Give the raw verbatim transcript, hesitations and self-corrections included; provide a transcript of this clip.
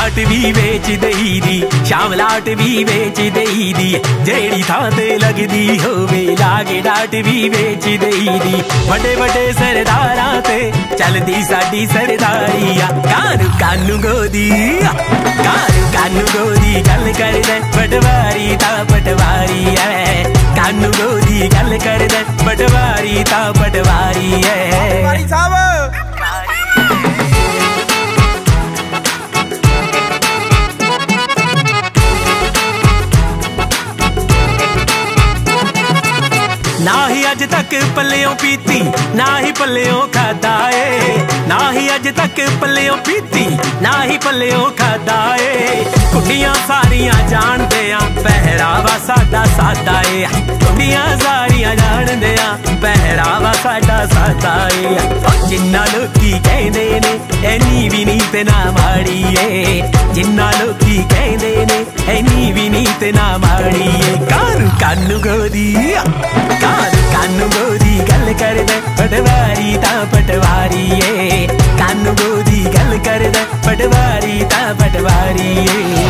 लाट भी बेच दई दी, शाम लाट भी बेच दई दी, जेड़ी थां ते लगदी होवे लागे डाट भी बेच दई दी। बड़े बड़े सरदारां ते चलदी साडी सरदारी आ, कानू कानू गोदी कानू कानू गोदी गल करदे पटवारी तां पटवारी है, कानू गोदी गल करदे पटवारी तां पटवारी है। भाई साहब ना ही अज तक पल्लियों पीती ना ही पल्लियों खादा ए, ना ही अज तक पल्लियों पीती ना ही पल्लियों खादा ए। कुड़ियां सारियां जानदे आ पहरावा साडा सादा ए, कुड़ियां सारियां जानदे आ पहरावा साडा सादा ए। जिन्ना लोकी कहंदे ने एनी भी नीत ना माड़ी ए, जिन्ना लोकी कहंदे ने एनी भी नीत ना माड़ी ए। कानू कानू गोदी कानू कानू गोदी गल करदे पटवारी तां पटवारी ए, कानू गोदी गल करदे पटवारी तां पटवारी ए।